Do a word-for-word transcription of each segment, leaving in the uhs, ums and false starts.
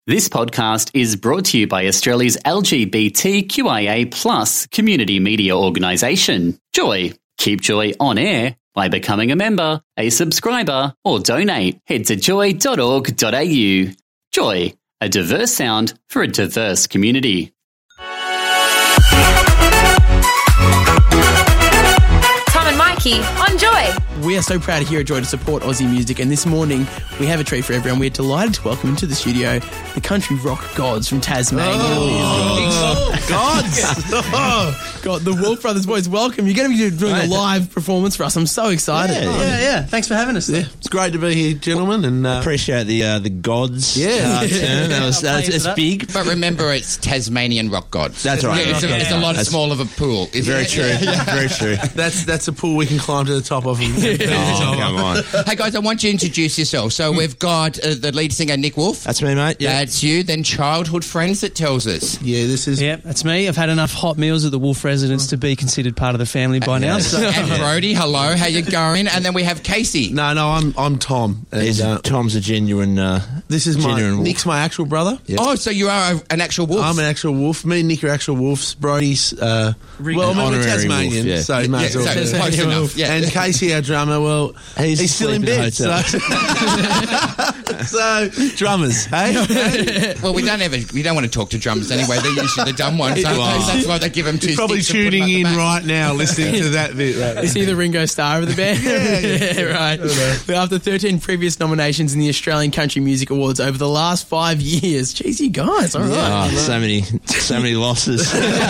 This podcast is brought to you by Australia's L G B T Q I A plus community media organisation, Joy. Keep Joy on air by becoming a member, a subscriber, or donate. Head to joy dot org dot a u. Joy, a diverse sound for a diverse community. Tom and Mikey on Joy. We are so proud here at Joy to support Aussie music, and this morning we have a treat for everyone. We're delighted to welcome into the studio the country rock gods from Tasmania. Oh, gods! God, the Wolf Brothers boys, welcome. You're going to be doing a live performance for us. I'm so excited. Yeah, yeah, yeah. Thanks for having us. Yeah, it's great to be here, gentlemen. And uh, appreciate the uh, the gods. Yeah, uh, term. that was that's it's big. But remember, it's Tasmanian rock gods. That's right. Yeah, it's, yeah, a, it's yeah. a lot that's small of a pool. Very true. Very true. that's that's a pool we can climb to the top of. And, Oh, come on. Hey guys, I want you to introduce yourself. So we've got uh, the lead singer Nick Wolf. That's me, mate. Yeah. That's you. Then childhood friends that tells us. Yeah, this is. Yep, that's me. I've had enough hot meals at the Wolf residence to be considered part of the family by now. So. And Brody, hello, how you going? And then we have Casey. No, no, I'm I'm Tom. And, He's, uh, Tom's a genuine. Uh, this is my genuine wolf. Nick's my actual brother. Yep. Oh, so you are a, an actual wolf. I'm an actual wolf. Me and Nick are actual wolves. Brody's. Uh, well, I mean, we're Honorary Tasmanian, wolf, yeah. so he might Yeah, as well. so be. close enough. Yeah. And Casey, our drummer, well, He's he's, still in asleep in bed. the So, so drummers, hey. Well, we don't ever we don't want to talk to drummers anyway. They're usually the dumb ones. Aren't Well, they? That's why they give them two. He's probably sticks and put them tuning at the in back. right now, listening to that bit. Right Is he the Ringo Starr of the band? Yeah, yeah. yeah, right. After thirteen previous nominations in the Australian Country Music Awards over the last five years. Jeez, you guys, all right. oh, so many, so many losses.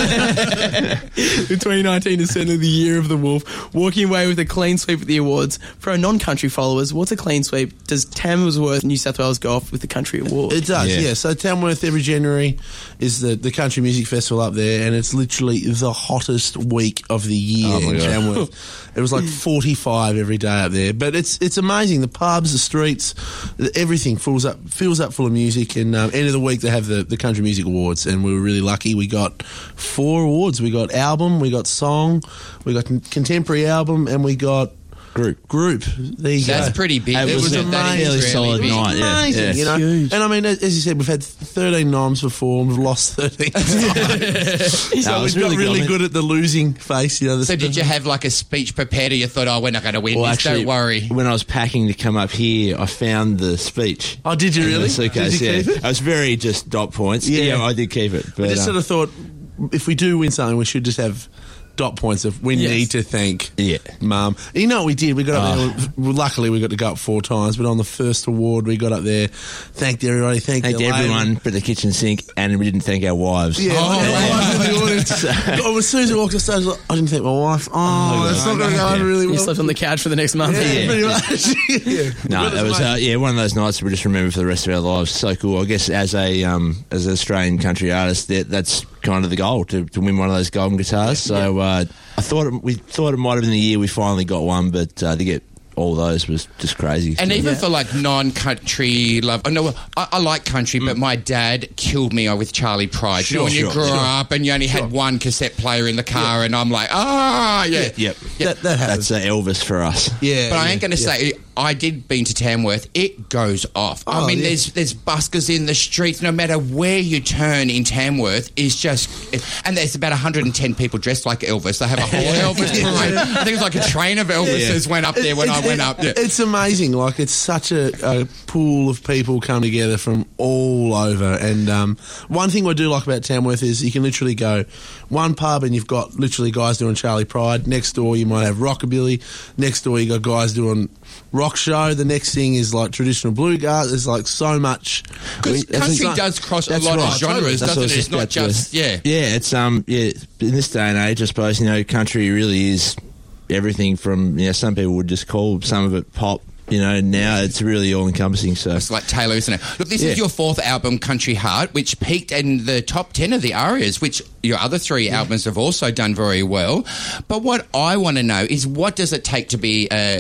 twenty nineteen is certainly the year of the Wolf, walking away with a clean sweep at the awards. For our non-country followers, what's a clean sweep? Does Tamworth, New South Wales go off with the country award? It does, Yeah. yeah. So Tamworth every January is the, the country music festival up there, and it's literally the hottest week of the year Oh my in God. Tamworth. It was like forty-five every day up there, but it's it's amazing. The pubs, the streets, everything fills up fills up full of music. And um, end of the week they have the, the country music awards, and we were really lucky. We got four awards. We got album, we got song, we got contemporary album, and we got Group. group. There you That's go. pretty big. It It was was a amazing. That is fairly really solid big. night. Yeah, Amazing, yeah. you know. Huge. And I mean, as you said, we've had thirteen noms before, and we've lost thirteen times. so No, it we've was got really really good. good at the losing face. You know. The So did you have like a speech prepared, or you thought, oh, we're not going to win Well, this? actually, Don't worry. when I was packing to come up here, I found the speech. Oh, did you in really? the suitcase, Did you yeah. keep it? I was very just dot points. Yeah. Yeah, I did keep it. But I just uh, sort of thought, if we do win something, we should just have dot points of we Yes. need to thank Yeah. Mum. You know what we did? We got up Oh. there. Well, luckily, we got to go up four times, but on the first award, we got up there, thanked everybody, thanked, thanked the lady. everyone but the kitchen sink, and we didn't thank our wives. Yeah, Oh, I know, wow. I was in the audience. Oh, as soon as we walked off stage, I was like, I didn't thank my wife. Oh, that's not going to go over really You well. slept on the couch for the next month. Yeah, Yeah. pretty much. yeah. No, But that was mate, uh, yeah one of those nights we just remember for the rest of our lives. So cool. I guess as a um, as an Australian country artist, that, that's kind of the goal to, to win one of those golden guitars. So uh, I thought it, we thought it might have been the year we finally got one, but uh, to get all those was just crazy. And So- even Yeah. for like non-country love, I know I, I like country, but my dad killed me with Charlie Pride. you know, Sure, when you sure, grew sure. up and you only had one cassette player in the car, and I'm like, ah, yeah. Yep, That, that happens. that's uh, Elvis for us. yeah, But I yeah, ain't going to yeah. say I did been to Tamworth. It goes off. I Oh, mean, yeah. there's there's buskers in the streets. No matter where you turn in Tamworth, is just and there's about one hundred ten people dressed like Elvis. They have a whole Elvis parade. I think it was like a train of Elvises went up there when I It's- went it- up. Yeah. It's amazing. Like, it's such a, a pool of people come together from all over. And um, one thing I do like about Tamworth is you can literally go one pub and you've got literally guys doing Charlie Pride. Next door you might have rockabilly. Next door you got guys doing rock show. The next thing is like traditional bluegrass. There's like so much. Because That's country right. does cross a That's lot right. of genres, That's what I doesn't was it? It's not about to- just yeah. Yeah, it's um yeah in this day and age, I suppose, you know, country really is everything from, you know, some people would just call some of it pop. You know, now it's really all encompassing. So It's like Taylor, isn't it? Look, this Yeah. is your fourth album, Country Heart, which peaked in the top ten of the ARIAs, which your other three albums have also done very well. But what I want to know is, what does it take to be a,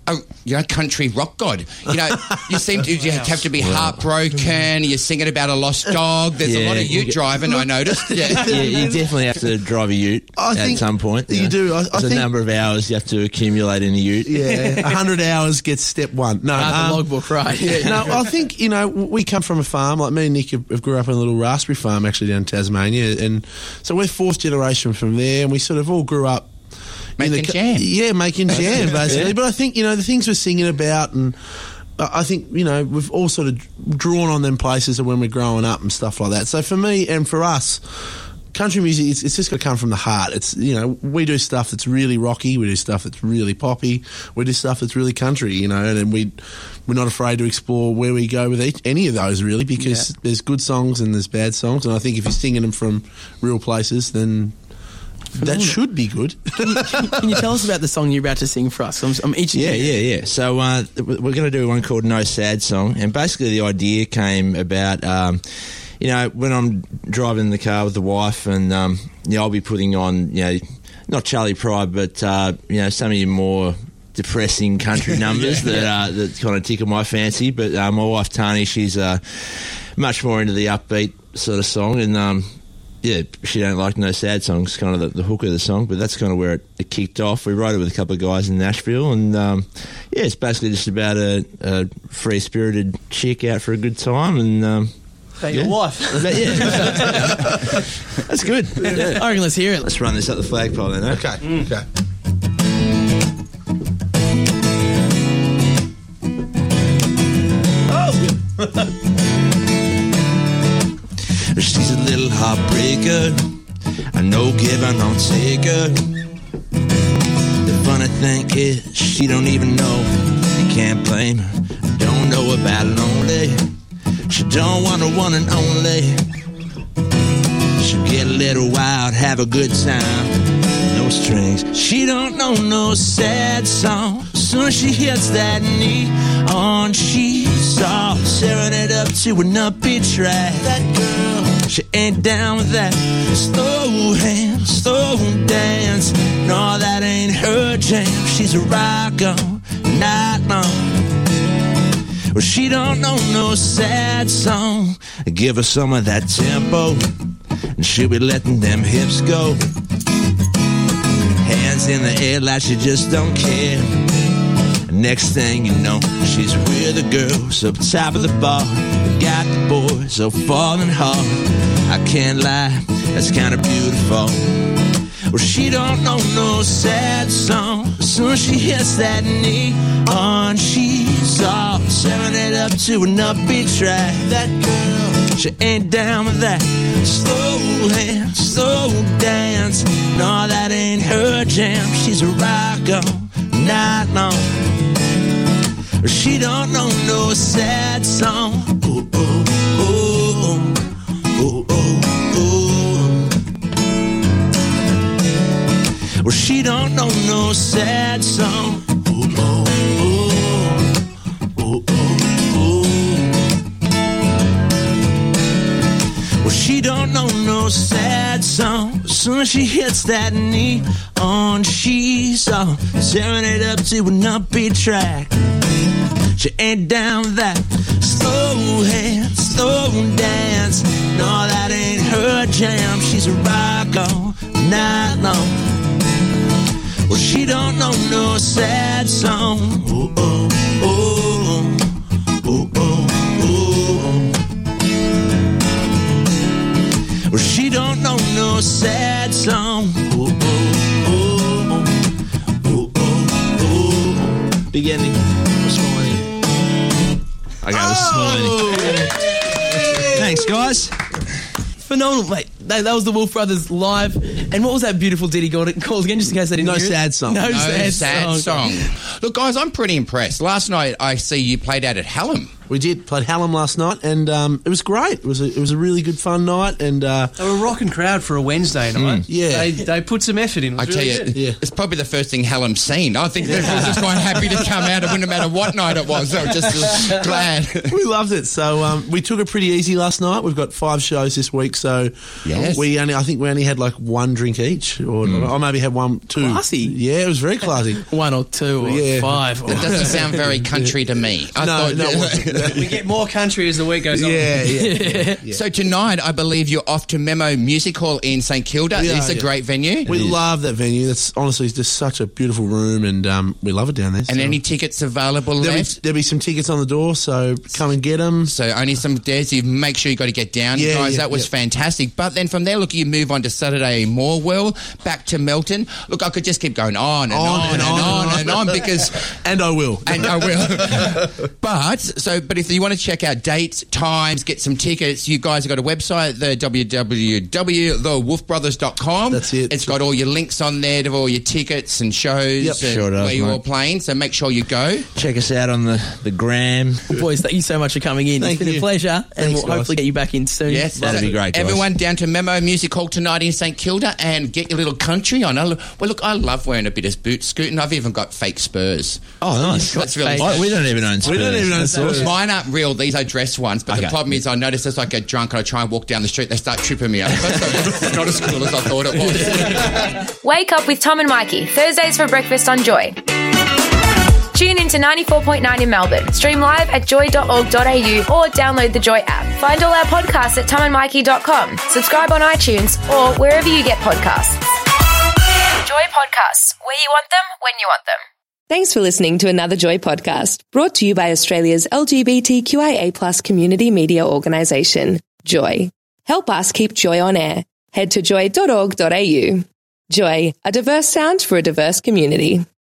a you know country rock god. You know, you seem to you have to be heartbroken. You're singing about a lost dog. There's Yeah, a lot of you ute get- driving. I noticed. Yeah. Yeah, you definitely have to drive a ute I at think some point. you know. do. I- I There's a think- number of hours you have to accumulate in a ute. Yeah, one hundred hours gets step one. No, Ah, the um, logbook, right? Yeah, no, I think, you know, we come from a farm, like me and Nick have, have grew up in a little raspberry farm actually down in Tasmania, and so we're fourth generation from there, and we sort of all grew up in Making the, jam. Yeah, making jam, basically. Yeah. But I think, you know, the things we're singing about, and I I think, you know, we've all sort of drawn on them places of when we're growing up and stuff like that. So for me and for us, country music, it's, it's just got to come from the heart. It's, you know, we do stuff that's really rocky, we do stuff that's really poppy, we do stuff that's really country, you know, and, and we, we're not afraid to explore where we go with each, any of those, really, because Yeah. there's good songs and there's bad songs, and I think if you're singing them from real places, then that should be good. Can you tell us about the song you're about to sing for us? I'm, I'm itching. Yeah, to hear yeah, it. yeah. So uh, we're going to do one called No Sad Song, and basically the idea came about, um, you know, when I'm driving in the car with the wife, and um, you know, I'll be putting on, you know, not Charlie Pride, but uh, you know, some of your more depressing country numbers that uh, that kind of tickle my fancy. But uh, my wife Tani, she's uh, much more into the upbeat sort of song, and um, yeah, she don't like no sad songs, kind of the, the hook of the song, but that's kind of where it, it kicked off. We wrote it with a couple of guys in Nashville, and um, yeah, it's basically just about a, a free-spirited chick out for a good time, and um, About yeah. your wife. But, yeah, that's good. Yeah. I reckon let's hear it. Let's run this up the flagpole then, eh? Okay, okay. She's a little heartbreaker. I know giving on take her. The funny thing is, she don't even know. You can't blame her. Don't know about lonely. She don't want a one and only. She'll get a little wild, have a good time. No strings. She don't know no sad song. Soon as she hits that neon, she's all tearing it up to an upbeat track. That girl, she ain't down with that slow hand, slow dance. No, that ain't her jam. She's a rock on, night long. Well, she don't know no sad song. Give her some of that tempo, and she'll be letting them hips go. Hands in the air like she just don't care. Next thing you know, she's with the girls up top of the bar. Got the boys so falling hard. I can't lie, that's kind of beautiful. Well, she don't know no sad song. As soon as she hits that neon, she's all tearing it up to an upbeat track. That girl, she ain't down with that slow hand, slow dance. No, that ain't her jam. She's a rock on, night long. She don't know no sad song. Ooh, ooh, ooh, ooh, ooh, ooh. Well, she don't know no sad song. Ooh, ooh, ooh, ooh, ooh. Well, she don't know no sad song. As soon as she hits that neon, she's all tearing it up to an upbeat track. She ain't down with that slow hand, slow dance. No, that ain't her jam. She's a rock all night long. Well, she don't know no sad song. Ooh, ooh, ooh, ooh, ooh, ooh. Well, she don't know no sad song. Ooh, ooh, ooh, ooh, ooh, ooh. Big ending. Small ending. I got a small ending. Thanks, guys. Phenomenal, mate. That, that was the Wolf Brothers live. And what was that beautiful ditty called, called again, just in case I didn't No hear it? sad song. No, No sad, sad song. song. Look, guys, I'm pretty impressed. Last night I see you played out at Hallam. We did, played Hallam last night, and um, it was great. It was a, it was a really good fun night, and uh, They were a rocking crowd for a Wednesday night. yeah. They, they put some effort in. It I was tell really you, good. Yeah. it's probably the first thing Hallam's seen. I think they were just quite happy to come out. It wouldn't matter what night it was. They were just uh, glad. we loved it. So um, we took it pretty easy last night. We've got five shows this week, so Yeah. Yes. We only, I think we only had like one drink each, or I maybe had one, two. Classy. Yeah, it was very classy. One or two or Yeah. five. Or That doesn't sound very country to me. I No, thought, no, it wasn't. we get more country as the week goes on. Yeah, yeah. yeah. So tonight, I believe you're off to Memo Music Hall in St Kilda. Yeah, It's a yeah. great venue. We love that venue. That's honestly just such a beautiful room, and um, we love it down there. And so. any tickets available there'll be, left? there'll be some tickets on the door, so come and get them. So only some days. You make sure you got to get down, Yeah, guys. yeah, that was yeah. fantastic. But then from there, look, you move on to Saturday Morwell, back to Melton. Look, I could just keep going on and on, and, on, and on because. And I will. And I will. But so, but if you want to check out dates, times, get some tickets, you guys have got a website, the w w w dot the wolf brothers dot com. That's it. It's got all your links on there to all your tickets and shows Yep. and Sure does, where you're mate. all playing. So make sure you go. Check us out on the, the gram. Boys, thank you so much for coming in. Thank it's been you. a pleasure, and Thanks, we'll guys. hopefully get you back in soon. Yes, That'd so be great, guys. Everyone down to Memo Music Hall tonight in St Kilda and get your little country on. I lo- Well, look, I love wearing a bit of boot scooting. I've even got fake spurs. Oh, nice. That's really fake. I- we don't even own Spurs. We don't even own That's Spurs. awesome. Mine aren't real. These are dress ones. But the Okay. problem is, I notice as I get drunk and I try and walk down the street, they start tripping me up. It's not as cool as I thought it was. Wake up with Tom and Mikey, Thursdays for breakfast on Joy. Tune in to ninety-four point nine in Melbourne. Stream live at joy dot org dot a u or download the Joy app. Find all our podcasts at tom and mikey dot com. Subscribe on iTunes or wherever you get podcasts. Joy Podcasts, where you want them, when you want them. Thanks for listening to another Joy podcast, brought to you by Australia's L G B T Q I A plus community media organisation, Joy. Help us keep Joy on air. Head to joy dot org dot a u. Joy, a diverse sound for a diverse community.